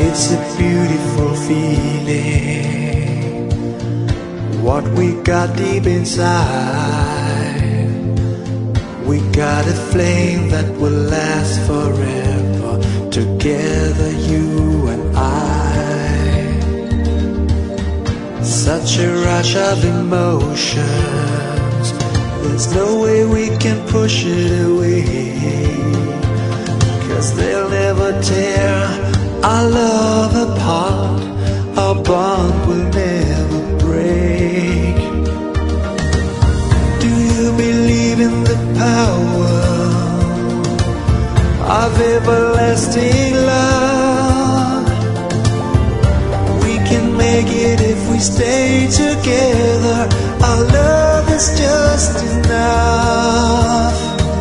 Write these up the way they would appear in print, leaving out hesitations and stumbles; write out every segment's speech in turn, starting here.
It's a beautiful feeling, what we got deep inside. We got a flame that will last forever, together you and I. Such a rush of emotions, there's no way we can push it away, 'cause they'll never tear our love apart, our bond will never break. Do you believe in the power of everlasting love? We can make it if we stay together. Our love is just enough.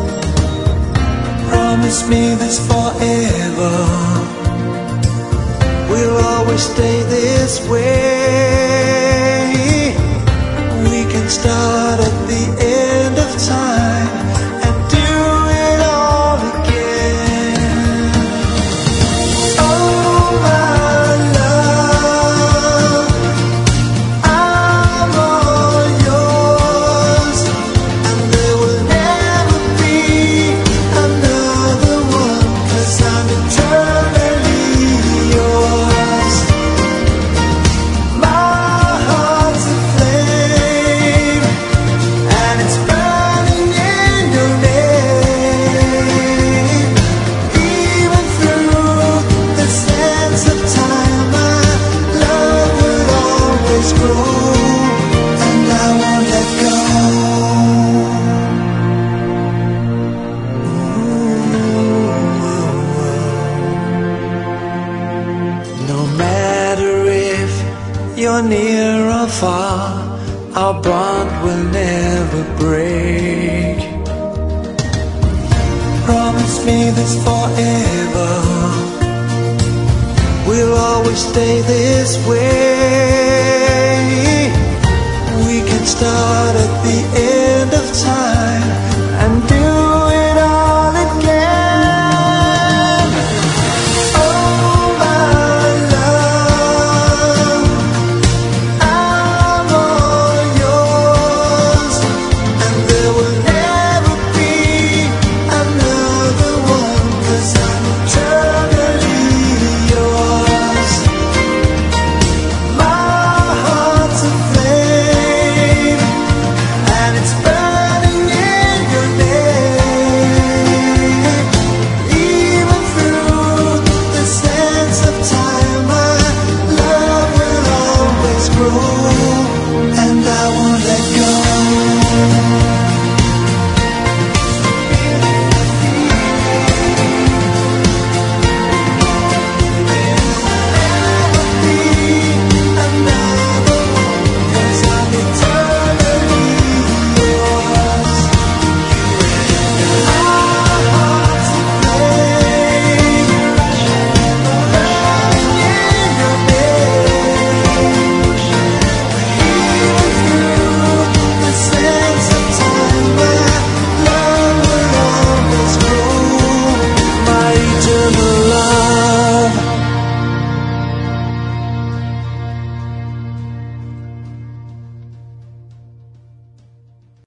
Promise me this forever, we'll always stay this way. We can start at the end of time and do it all again. Oh my love, I'm all yours, and there will never be another one, 'cause I'm eternally yours. My heart's a flame, and it's burning in your name. Even through the sands of time, my love will always grow, and I won't let go. No matter if you're near or far, our bond will never break. Promise me this forever, we'll always stay this way. We can start at the end of time